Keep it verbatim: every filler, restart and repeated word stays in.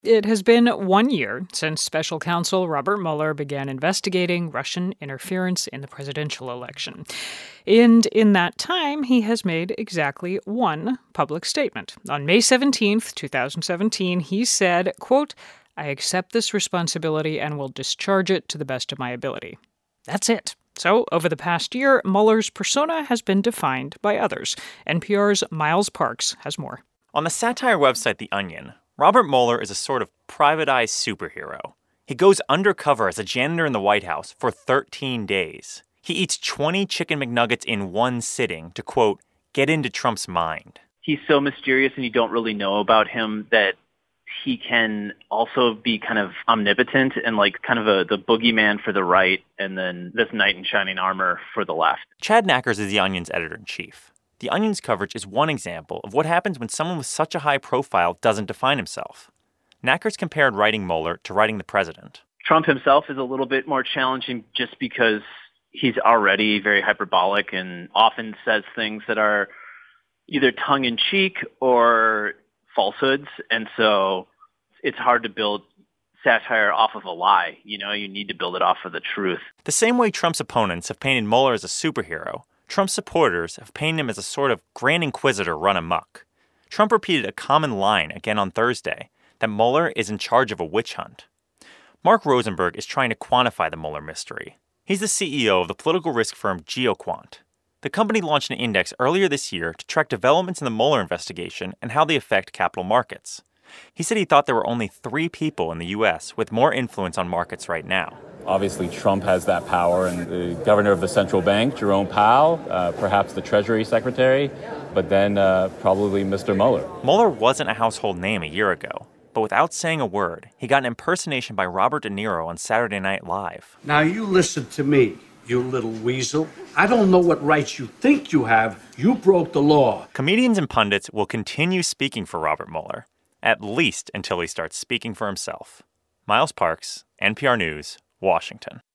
It has been one year since special counsel Robert Mueller began investigating Russian interference in the presidential election. And in that time, he has made exactly one public statement. On May seventeenth, twenty seventeen, he said, quote, "I accept this responsibility and will discharge it to the best of my ability." That's it. So, over the past year, Mueller's persona has been defined by others. N P R's Miles Parks has more. On the satire website The Onion, Robert Mueller is a sort of privatized superhero. He goes undercover as a janitor in the White House for thirteen days. He eats twenty chicken McNuggets in one sitting to, quote, get into Trump's mind. He's so mysterious and you don't really know about him that he can also be kind of omnipotent and like kind of a, the boogeyman for the right and then this knight in shining armor for the left. Chad Nackers is The Onion's editor-in-chief. The Onion's coverage is one example of what happens when someone with such a high profile doesn't define himself. Nackers compared writing Mueller to writing the president. Trump himself is a little bit more challenging just because he's already very hyperbolic and often says things that are either tongue-in-cheek or falsehoods. And so it's hard to build satire off of a lie. You know, you need to build it off of the truth. The same way Trump's opponents have painted Mueller as a superhero, Trump's supporters have painted him as a sort of grand inquisitor run amok. Trump repeated a common line again on Thursday, that Mueller is in charge of a witch hunt. Mark Rosenberg is trying to quantify the Mueller mystery. He's the C E O of the political risk firm GeoQuant. The company launched an index earlier this year to track developments in the Mueller investigation and how they affect capital markets. He said he thought there were only three people in the U S with more influence on markets right now. Obviously, Trump has that power, and the governor of the central bank, Jerome Powell, uh, perhaps the Treasury Secretary, but then uh, probably Mister Mueller. Mueller wasn't a household name a year ago, but without saying a word, he got an impersonation by Robert De Niro on Saturday Night Live. Now you listen to me, you little weasel. I don't know what rights you think you have. You broke the law. Comedians and pundits will continue speaking for Robert Mueller, at least until he starts speaking for himself. Miles Parks, N P R News, Washington.